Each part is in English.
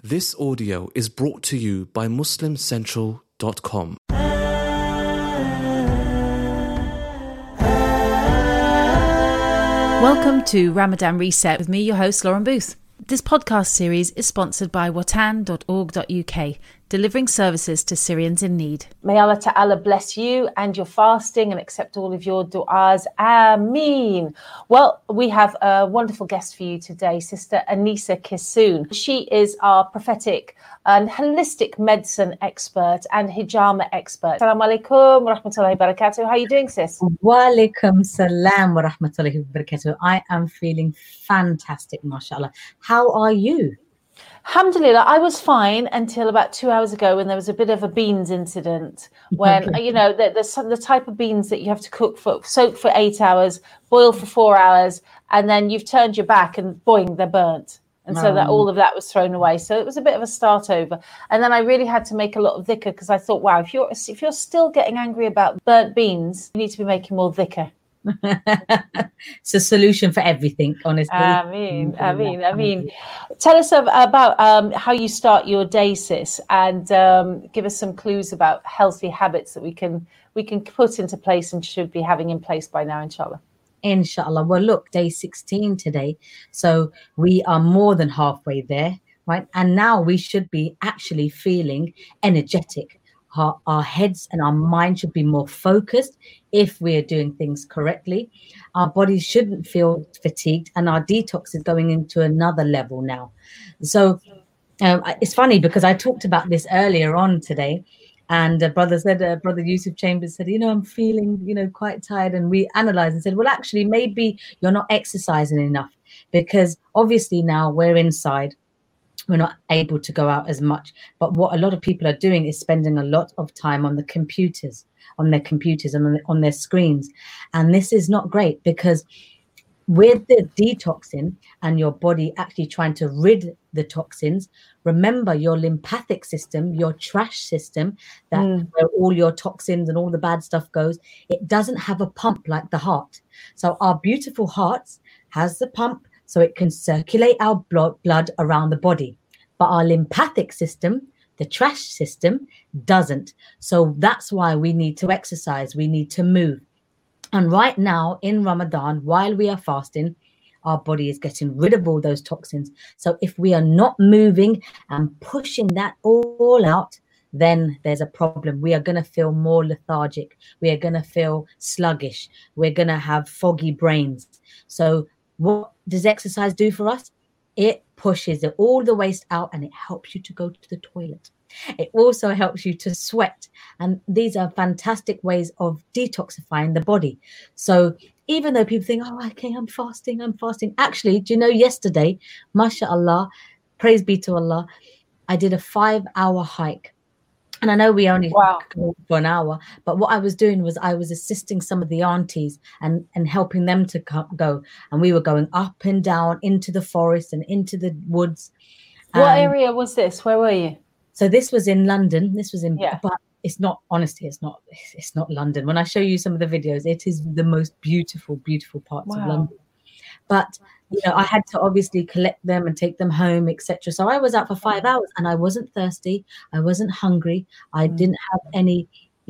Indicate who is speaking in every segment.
Speaker 1: This audio is brought to you by MuslimCentral.com.
Speaker 2: Welcome to Ramadan Reset with me, your host, Lauren Booth. This podcast series is sponsored by watan.org.uk, delivering services to Syrians in need. May Allah Ta'ala bless you and your fasting and accept all of your du'as. Ameen. Well, we have a wonderful guest for you today, Sister Anisa Kissoon. She is our prophetic and holistic medicine expert and hijama expert. Assalamu alaikum wa rahmatullahi wa barakatuh. How are you doing, sis?
Speaker 3: Wa alaikum salam wa rahmatullahi wa barakatuh. I am feeling fantastic, mashallah. How are you?
Speaker 2: Alhamdulillah, I was fine until about 2 hours ago when there was a bit of a beans incident when, you know, the type of beans that you have to soak for 8 hours, boil for 4 hours, and then you've turned your back and boing, they're burnt. And so that all of that was thrown away. So it was a bit of a start over. And then I really had to make a lot of dhikr because I thought, wow, if you're still getting angry about burnt beans, you need to be making more dhikr.
Speaker 3: It's a solution for everything, honestly.
Speaker 2: Ameen. Tell us about how you start your day, sis, and give us some clues about healthy habits that we can put into place and should be having in place by now, inshallah.
Speaker 3: Inshallah. Well, look, day 16 today. So we are more than halfway there, right? And now we should be actually feeling energetic. Our heads and our mind should be more focused if we are doing things correctly. Our bodies shouldn't feel fatigued, and our detox is going into another level now. So it's funny because I talked about this earlier on today, and Brother Yusuf Chambers said, I'm feeling, quite tired. And we analyzed and said, well, actually, maybe you're not exercising enough because obviously now we're inside. We're not able to go out as much. But what a lot of people are doing is spending a lot of time on their computers and on their screens. And this is not great because with the detoxing and your body actually trying to rid the toxins, remember your lymphatic system, your trash system, where all your toxins and all the bad stuff goes, it doesn't have a pump like the heart. So our beautiful hearts has the pump so it can circulate our blood around the body. But our lymphatic system, the trash system, doesn't. So that's why we need to exercise. We need to move. And right now in Ramadan, while we are fasting, our body is getting rid of all those toxins. So if we are not moving and pushing that all out, then there's a problem. We are going to feel more lethargic. We are going to feel sluggish. We're going to have foggy brains. So what does exercise do for us? It pushes all the waste out and it helps you to go to the toilet. It also helps you to sweat. And these are fantastic ways of detoxifying the body. So even though people think, okay, I'm fasting. Actually, do you know, yesterday, mashallah, praise be to Allah, I did a 5-hour hike. And I know we only go for an hour, but what I was doing was I was assisting some of the aunties and helping them to go. And we were going up and down into the forest and into the woods.
Speaker 2: What area was this? Where were you?
Speaker 3: So this was in London. But it's not, honestly, it's not London. When I show you some of the videos, it is the most beautiful, beautiful parts of London. But I had to obviously collect them and take them home, etc. So I was out for 5 hours and I wasn't thirsty. I wasn't hungry. I didn't have any,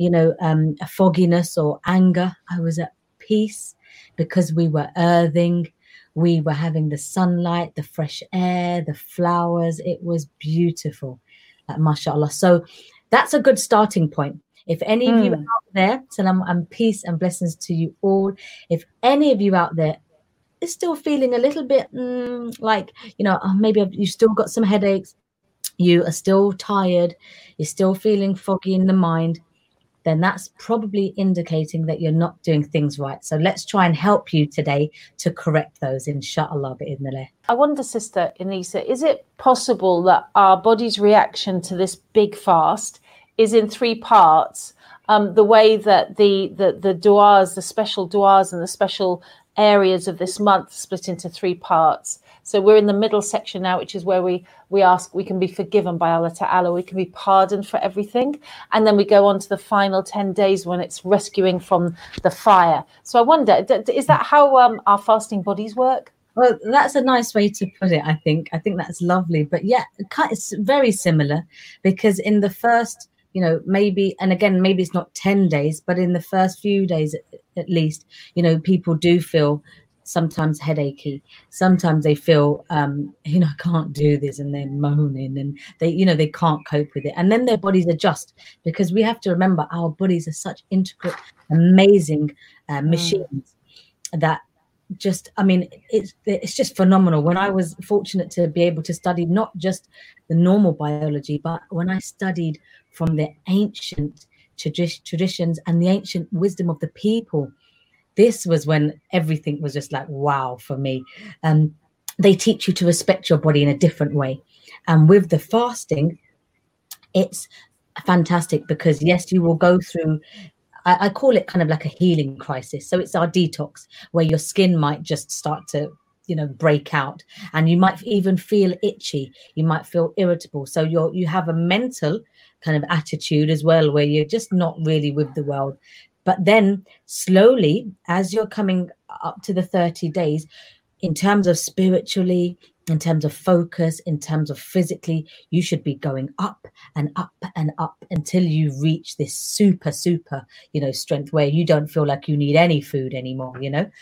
Speaker 3: a fogginess or anger. I was at peace because we were earthing. We were having the sunlight, the fresh air, the flowers. It was beautiful, mashallah. So that's a good starting point. If any of you out there, salam and peace and blessings to you all. If any of you out there is still feeling a little bit maybe you've still got some headaches, you are still tired, you're still feeling foggy in the mind, then that's probably indicating that you're not doing things right. So let's try and help you today to correct those, inshallah, bi'idhnillah.
Speaker 2: I wonder, Sister Anisa, is it possible that our body's reaction to this big fast is in 3 parts? The way that the du'as, the special du'as and the special areas of this month split into 3 parts. So we're in the middle section now, which is where we ask, we can be forgiven by Allah Ta'ala, we can be pardoned for everything. And then we go on to the final 10 days when it's rescuing from the fire. So I wonder, is that how our fasting bodies work?
Speaker 3: Well, that's a nice way to put it, I think. I think that's lovely. But yeah, it's very similar, because in the first, maybe, and again, maybe it's not 10 days, but in the first few days at least, people do feel sometimes headachy. Sometimes they feel, I can't do this, and they're moaning, and they can't cope with it. And then their bodies adjust, because we have to remember our bodies are such intricate, amazing machines that just, I mean, it's just phenomenal. When I was fortunate to be able to study not just the normal biology, but when I studied from the ancient traditions and the ancient wisdom of the people, this was when everything was just like wow for me. They teach you to respect your body in a different way, and with the fasting, it's fantastic, because yes, you will go through, I call it kind of like a healing crisis. So it's our detox, where your skin might just start to, break out, and you might even feel itchy. You might feel irritable. So you have a mental kind of attitude as well, where you're just not really with the world. But then slowly, as you're coming up to the 30 days, in terms of spiritually, in terms of focus, in terms of physically, you should be going up and up and up until you reach this super, strength, where you don't feel like you need any food anymore,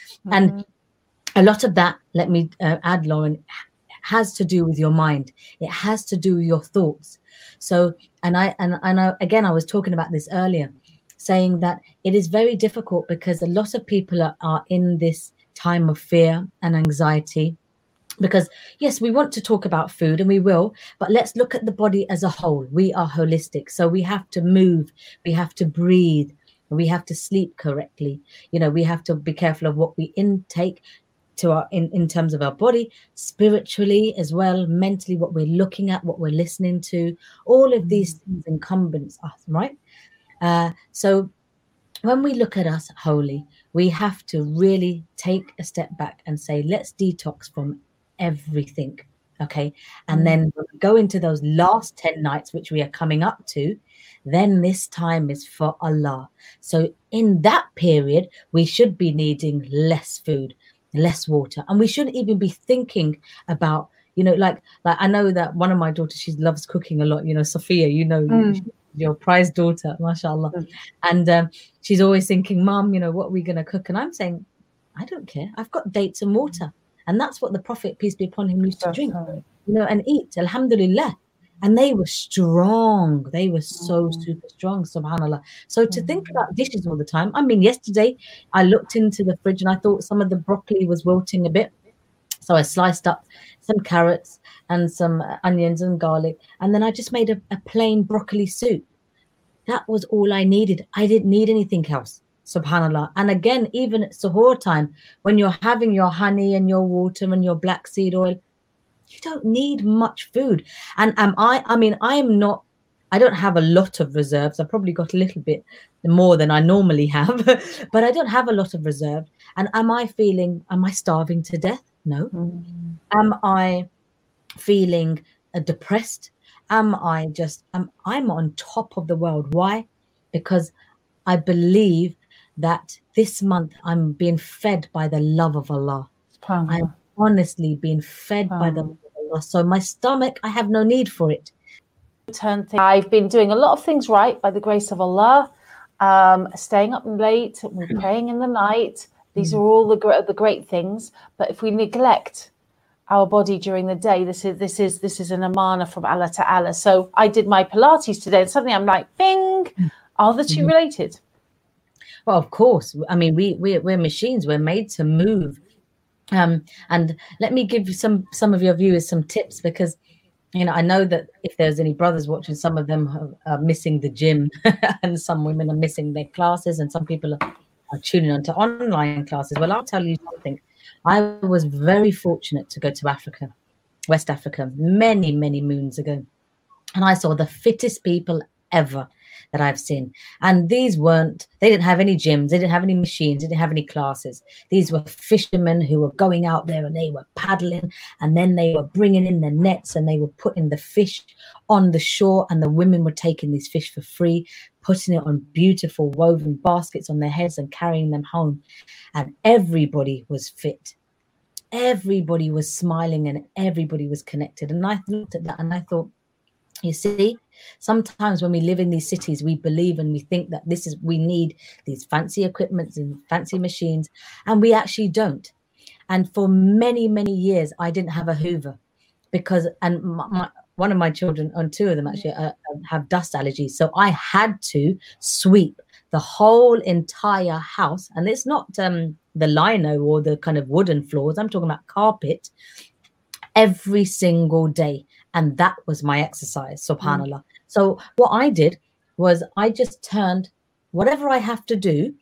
Speaker 3: And a lot of that, let me add, Lauren, has to do with your mind. It has to do with your thoughts. So, and I again, I was talking about this earlier, saying that it is very difficult, because a lot of people are in this time of fear and anxiety, because yes, we want to talk about food, and we will, but let's look at the body as a whole. We are holistic, so we have to move, we have to breathe, we have to sleep correctly. We have to be careful of what we intake to our in terms of our body, spiritually as well, mentally, what we're looking at, what we're listening to. All of these things encompass us, right? So when we look at us wholly, we have to really take a step back and say, let's detox from everything. Okay. And then when we go into those last 10 nights, which we are coming up to, then this time is for Allah. So in that period, we should be needing less food, less water, and we shouldn't even be thinking about, like I know that one of my daughters, she loves cooking a lot, Sophia, your prized daughter, mashallah. And she's always thinking, Mom, what are we going to cook? And I'm saying, I don't care. I've got dates and water. And that's what the Prophet, peace be upon him, used to drink, and eat, alhamdulillah. And they were strong. They were so super strong, subhanAllah. So to think about dishes all the time. I mean, yesterday I looked into the fridge and I thought some of the broccoli was wilting a bit. So I sliced up some carrots and some onions and garlic. And then I just made a plain broccoli soup. That was all I needed. I didn't need anything else, subhanAllah. And again, even at suhoor time, when you're having your honey and your water and your black seed oil, you don't need much food. And I don't have a lot of reserves. I've probably got a little bit more than I normally have, but I don't have a lot of reserve. And am I starving to death? No. Am I feeling depressed? I'm on top of the world. Why? Because I believe that this month I'm being fed by the love of Allah. I'm honestly being fed by the love of Allah. So my stomach, I have no need for it.
Speaker 2: I've been doing a lot of things right by the grace of Allah. Staying up late, praying in the night. These are all the great things. But if we neglect our body during the day, this is an amana from Allah Ta'ala. So I did my Pilates today, and suddenly I'm like, bing, are the two related?
Speaker 3: Well, of course. I mean, we're machines. We're made to move. And let me give some of your viewers some tips, because I know that if there's any brothers watching, some of them are missing the gym and some women are missing their classes, and some people are tuning on to online classes. Well, I'll tell you something. I was very fortunate to go to Africa, West Africa, many, many moons ago. And I saw the fittest people ever that I've seen. And they didn't have any gyms, they didn't have any machines, they didn't have any classes. These were fishermen who were going out there and they were paddling, and then they were bringing in the nets and they were putting the fish on the shore, and the women were taking these fish for free, putting it on beautiful woven baskets on their heads and carrying them home. And everybody was fit. everybody was smiling and everybody was connected. And I looked at that and I thought, you see, sometimes when we live in these cities, we believe and we think that we need these fancy equipments and fancy machines, and we actually don't. And for many, many years, I didn't have a Hoover because, and one of my children, and two of them actually, have dust allergies. So I had to sweep the whole entire house. And it's not the lino or the kind of wooden floors. I'm talking about carpet every single day. And that was my exercise, subhanAllah. So what I did was I just turned whatever I have to do,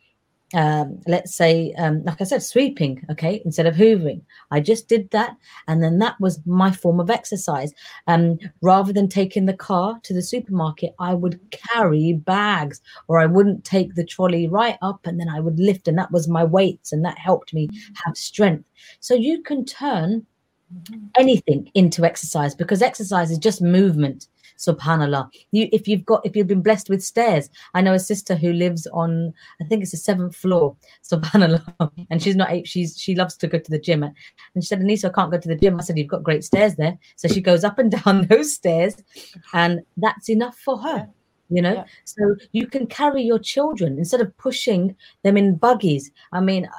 Speaker 3: let's say, like I said, sweeping, okay, instead of hoovering. I just did that. And then that was my form of exercise. Rather than taking the car to the supermarket, I would carry bags, or I wouldn't take the trolley right up and then I would lift. And that was my weights. And that helped me have strength. So you can turn anything into exercise, because exercise is just movement. Subhanallah. If you've been blessed with stairs, I know a sister who lives on, I think it's the 7th floor, subhanallah, and she loves to go to the gym, and she said, Anisa, I can't go to the gym. I said, you've got great stairs there. So she goes up and down those stairs, and that's enough for her. So you can carry your children instead of pushing them in buggies. I mean,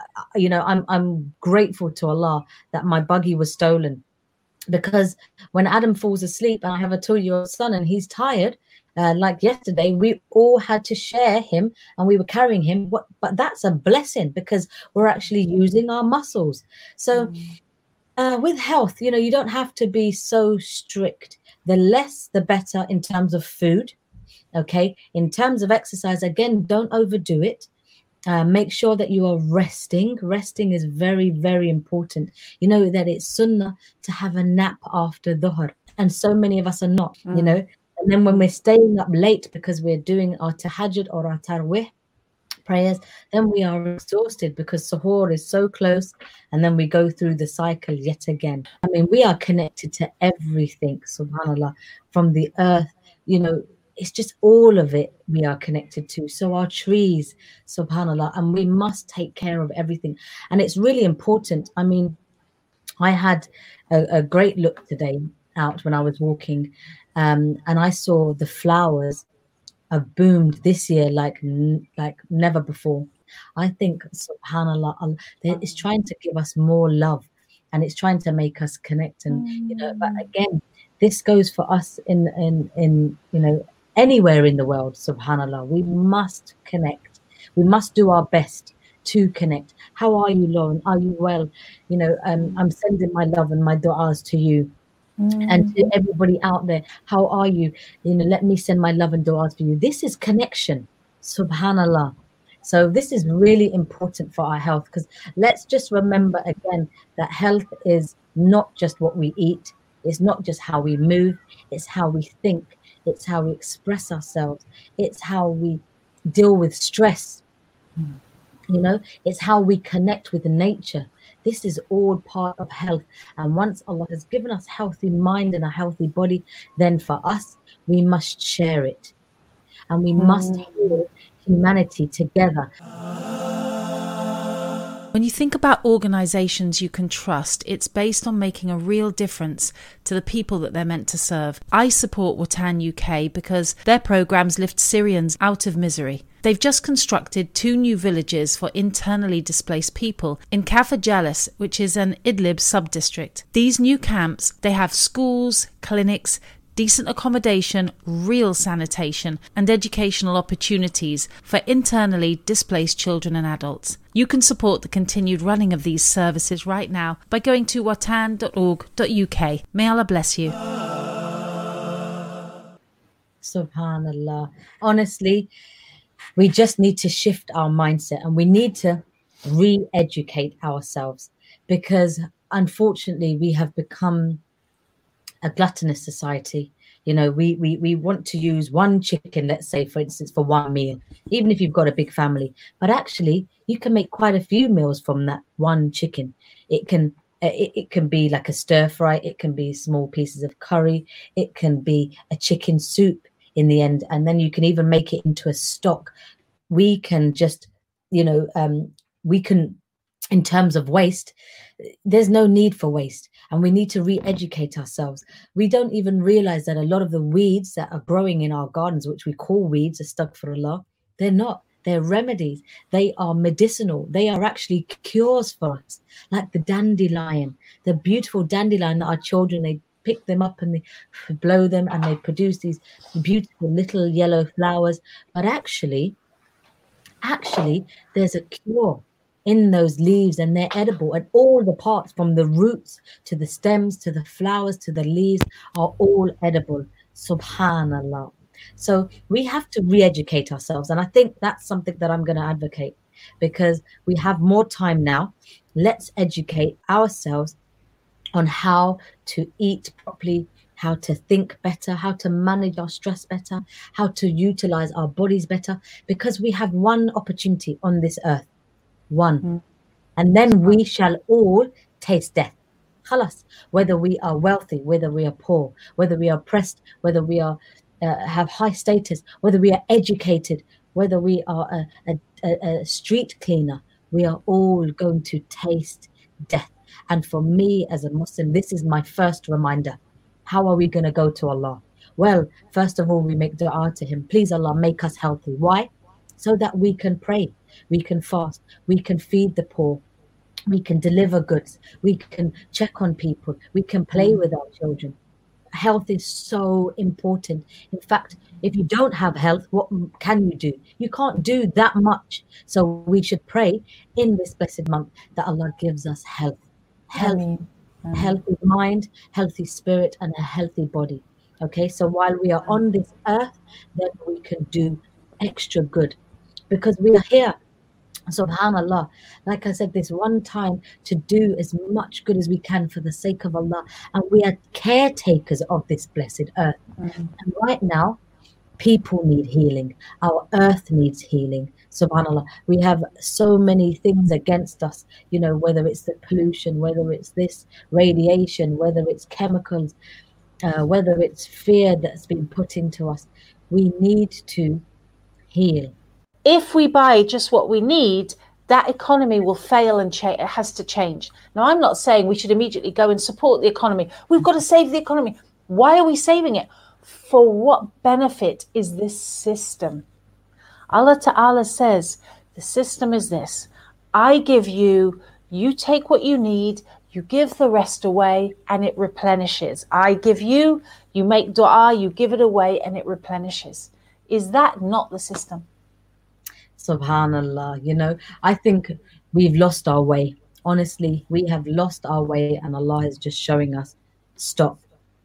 Speaker 3: I'm grateful to Allah that my buggy was stolen, because when Adam falls asleep, and I have a 2-year-old son and he's tired, like yesterday, we all had to share him and we were carrying him. But that's a blessing, because we're actually using our muscles. So with health, you don't have to be so strict. The less, the better in terms of food. Okay, in terms of exercise, again, don't overdo it. Make sure that you are resting. Resting is very, very important. You know that it's sunnah to have a nap after dhuhr, and so many of us are not, And then when we're staying up late because we're doing our tahajjud or our tarwih prayers, then we are exhausted because suhoor is so close, and then we go through the cycle yet again. I mean, we are connected to everything, subhanallah, from the earth, it's just all of it we are connected to. So our trees, subhanallah, and we must take care of everything. And it's really important. I mean, I had a great look today out when I was walking, and I saw the flowers have boomed this year like never before. I think, subhanallah, it's trying to give us more love, and it's trying to make us connect. And but again, this goes for us in anywhere in the world, subhanallah. We must connect. We must do our best to connect. How are you, Lauren? Are you well? I'm sending my love and my du'as to you. And to everybody out there, how are you? Let me send my love and du'as for you. This is connection, subhanallah. So this is really important for our health, because let's just remember again that health is not just what we eat. It's not just how we move. It's how we think. It's how we express ourselves. It's how we deal with stress. It's how we connect with nature. This is all part of health. And once Allah has given us healthy mind and a healthy body, then for us, we must share it. And we must heal humanity together.
Speaker 2: When you think about organisations you can trust, it's based on making a real difference to the people that they're meant to serve. I support Watan UK because their programmes lift Syrians out of misery. They've just constructed 2 new villages for internally displaced people in Kafr Jalis, which is an Idlib sub-district. These new camps, they have schools, clinics, decent accommodation, real sanitation, and educational opportunities for internally displaced children and adults. You can support the continued running of these services right now by going to watan.org.uk. May Allah bless you.
Speaker 3: Subhanallah. Honestly, we just need to shift our mindset, and we need to re-educate ourselves, because unfortunately we have become a gluttonous society. We want to use one chicken, let's say, for instance, for one meal, even if you've got a big family. But actually, you can make quite a few meals from that one chicken. It can be like a stir fry. It can be small pieces of curry. It can be a chicken soup in the end. And then you can even make it into a stock. We can just, we can in terms of waste, there's no need for waste, and we need to re-educate ourselves. We don't even realize that a lot of the weeds that are growing in our gardens, which we call weeds, astaghfirullah, they're not. They're remedies. They are medicinal. They are actually cures for us, like the dandelion, the beautiful dandelion that our children, they pick them up and they blow them and they produce these beautiful little yellow flowers. But actually, there's a cure in those leaves, and they're edible, and all the parts from the roots to the stems to the flowers to the leaves are all edible. Subhanallah. So we have to re-educate ourselves, and I think that's something that I'm going to advocate, because we have more time now. Let's educate ourselves on how to eat properly, how to think better, how to manage our stress better, how to utilize our bodies better, because we have one opportunity on this earth, one. And then we shall all taste death. Khalas. Whether we are wealthy, whether we are poor, whether we are oppressed, whether we are have high status, whether we are educated, whether we are a street cleaner, we are all going to taste death. And for me as a Muslim, this is my first reminder. How are we going to go to Allah? Well, first of all, we make dua to Him. Please, Allah, make us healthy. Why? So that we can pray, we can fast, we can feed the poor, we can deliver goods, we can check on people, we can play with our children. Health is so important. In fact, if you don't have health, what can you do? You can't do that much. So we should pray in this blessed month that Allah gives us health. Healthy mind, healthy spirit, and a healthy body. Okay, so while we are on this earth, then we can do extra good, because we are here, subhanallah, like I said, this one time to do as much good as we can for the sake of Allah, and we are caretakers of this blessed earth. And right now, people need healing, our earth needs healing. Subhanallah, we have so many things against us, whether it's the pollution, whether it's this radiation, whether it's chemicals, whether it's fear that's been put into us. We need to heal.
Speaker 2: If we buy just what we need, that economy will fail and it has to change. Now, I'm not saying we should immediately go and support the economy. We've got to save the economy. Why are we saving it? For what benefit is this system? Allah Ta'ala says, the system is this. I give you, you take what you need, you give the rest away, and it replenishes. I give you, you make dua, you give it away, and it replenishes. Is that not the system?
Speaker 3: Subhanallah, I think we've lost our way. Honestly, we have lost our way, and Allah is just showing us, stop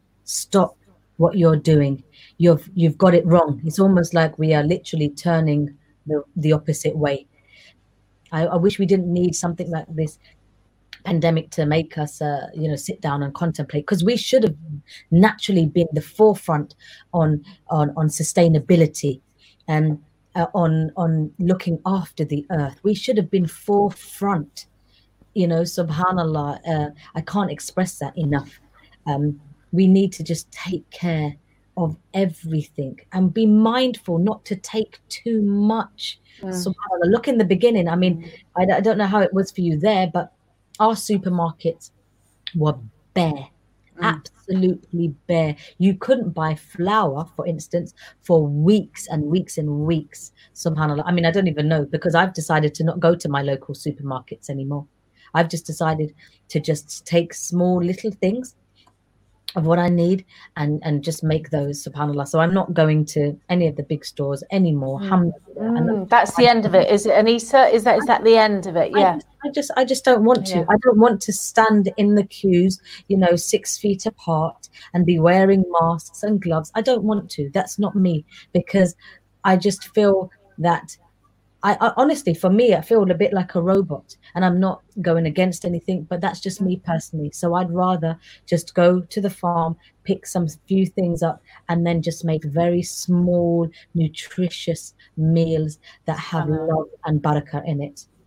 Speaker 3: what you're doing. You've got it wrong. It's almost like we are literally turning the opposite way. I wish we didn't need something like this pandemic to make us sit down and contemplate, because we should have naturally been the forefront on sustainability and on looking after the earth. We should have been forefront, subhanallah. I can't express that enough. We need to just take care of everything and be mindful not to take too much. Subhanallah. Look, in the beginning, I mean, I don't know how it was for you there, but our supermarkets were bare. Absolutely bare. You couldn't buy flour, for instance, for weeks and weeks and weeks. Subhanallah. I mean, I don't even know, because I've decided to not go to my local supermarkets anymore. I've just decided to just take small little things of what I need and just make those, subhanallah. So I'm not going to any of the big stores anymore.
Speaker 2: That's the end of it, is it, Anisa? Is that the end of it? Yeah.
Speaker 3: I just don't want to. I don't want to stand in the queues, 6 feet apart and be wearing masks and gloves. I don't want to. That's not me, because I just feel that I honestly, for me, I feel a bit like a robot, and I'm not going against anything, but that's just me personally. So I'd rather just go to the farm, pick some few things up, and then just make very small, nutritious meals that have love and barakah in it.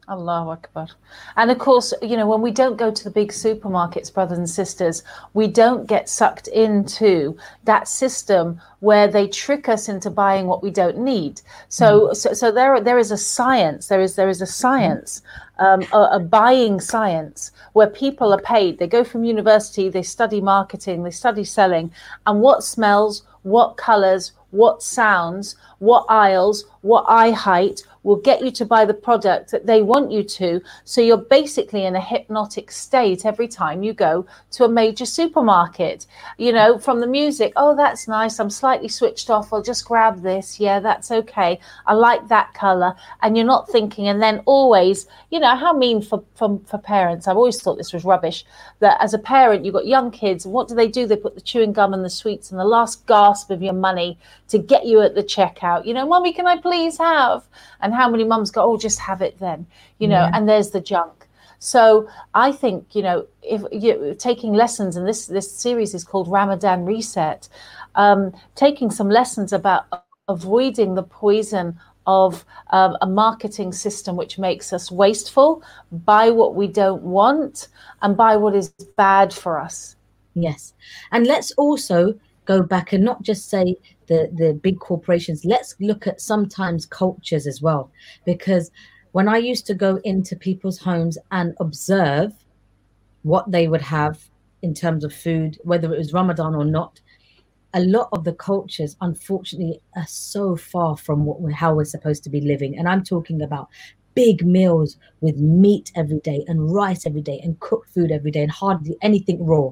Speaker 2: Allahu Akbar. And of course, you know, when we don't go to the big supermarkets, brothers and sisters, we don't get sucked into that system where they trick us into buying what we don't need. So there is a science. There is a science, a buying science where people are paid. They go from university, they study marketing, they study selling, and what smells, what colors, what sounds, what aisles, what eye height will get you to buy the product that they want you to. So you're basically in a hypnotic state every time you go to a major supermarket. You know, from the music, oh, that's nice, I'm slightly switched off, I'll just grab this. Yeah, that's okay. I like that color. And you're not thinking. And then always, you know, how mean for parents. I've always thought this was rubbish, that as a parent, you've got young kids, and what do? They put the chewing gum and the sweets and the last gasp of your money to get you at the checkout. You know, Mummy, can I please have? And how many mums go, oh, just have it then, you know, and there's the junk. So I think, you know, if you're taking lessons, and this series is called Ramadan Reset, taking some lessons about avoiding the poison of a marketing system which makes us wasteful, buy what we don't want, and buy what is bad for us.
Speaker 3: Yes. And let's also go back and not just say the big corporations. Let's look at sometimes cultures as well, because when I used to go into people's homes and observe what they would have in terms of food, whether it was Ramadan or not, a lot of the cultures, unfortunately, are so far from how we're supposed to be living. And I'm talking about big meals with meat every day and rice every day and cooked food every day and hardly anything raw.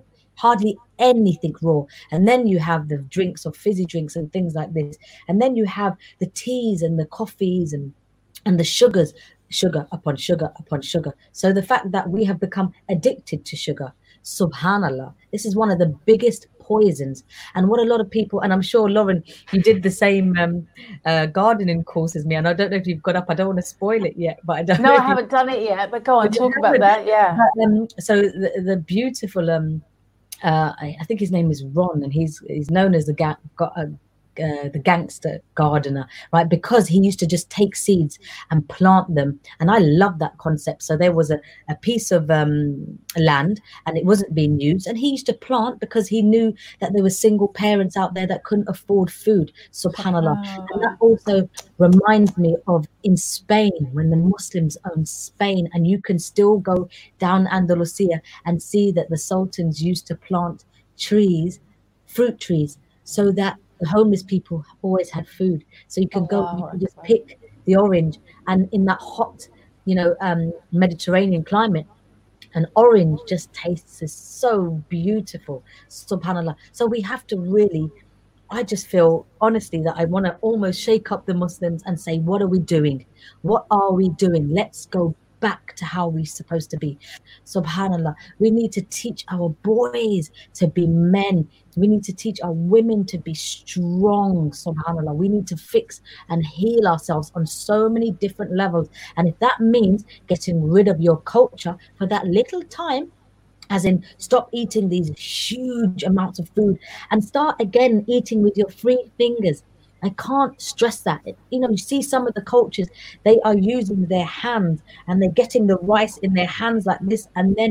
Speaker 3: And then you have the drinks or fizzy drinks and things like this. And then you have the teas and the coffees and the sugars, sugar upon sugar upon sugar. So the fact that we have become addicted to sugar, subhanallah, this is one of the biggest poisons. And what a lot of people, and I'm sure, Lauren, you did the same gardening course as me, and I don't know if you've got up, I don't want to spoil it yet, but I don't know.
Speaker 2: No, I haven't done it yet, but go on, talk about that. Yeah.
Speaker 3: So the beautiful I think his name is Ron, and he's known as the gangster gardener, right? Because he used to just take seeds and plant them. And I love that concept. So there was a piece of land and it wasn't being used. And he used to plant because he knew that there were single parents out there that couldn't afford food, subhanallah. And that also reminds me of in Spain, when the Muslims owned Spain, and you can still go down Andalusia and see that the sultans used to plant trees, fruit trees, so that the homeless people always had food. So you can you can just pick the orange, and in that hot, Mediterranean climate, an orange just tastes so beautiful, subhanallah. So we have to really, I just feel honestly that I want to almost shake up the Muslims and say, what are we doing? What are we doing? Let's go back to how we're supposed to be. Subhanallah. We need to teach our boys to be men. We need to teach our women to be strong. Subhanallah. We need to fix and heal ourselves on so many different levels. And if that means getting rid of your culture for that little time, as in stop eating these huge amounts of food and start again eating with your 3 fingers. I can't stress that. You see some of the cultures, they are using their hands and they're getting the rice in their hands like this, and then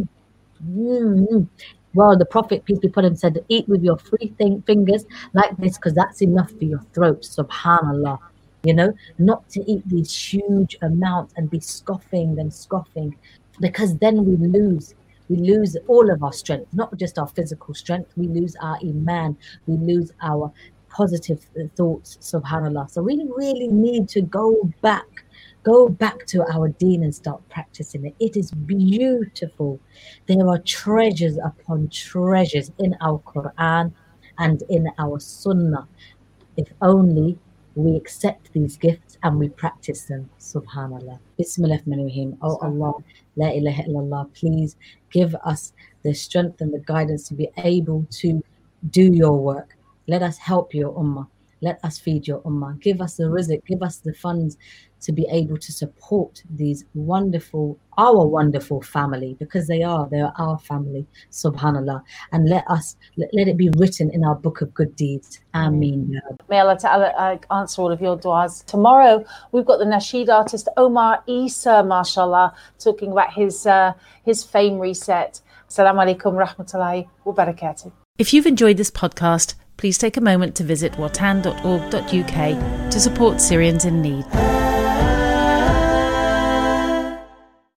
Speaker 3: well, the Prophet, peace be upon him, said, eat with your 3 fingers like this, because that's enough for your throat, subhanallah. Not to eat these huge amounts and be scoffing, because then we lose all of our strength, not just our physical strength. We lose our iman, we lose our positive thoughts, subhanallah. So we really need to go back to our deen and start practicing it. It is beautiful. There are treasures upon treasures in our Quran and in our Sunnah, if only we accept these gifts and we practice them, subhanallah. Bismillahirrahmanirrahim. Oh Allah, la ilaha illallah, please give us the strength and the guidance to be able to do your work. Let us help your ummah. let us feed your ummah. Give us the rizq, give us the funds to be able to support these our wonderful family, because they're our family, subhanallah. And let it be written in our book of good deeds. Ameen.
Speaker 2: May Allah Ta'ala answer all of your du'as. Tomorrow, we've got the Nasheed artist Omar Isa, mashallah, talking about his fame reset. Assalamu alaikum rahmatullahi wa barakatuh. If you've enjoyed this podcast, please take a moment to visit watan.org.uk to support Syrians in need.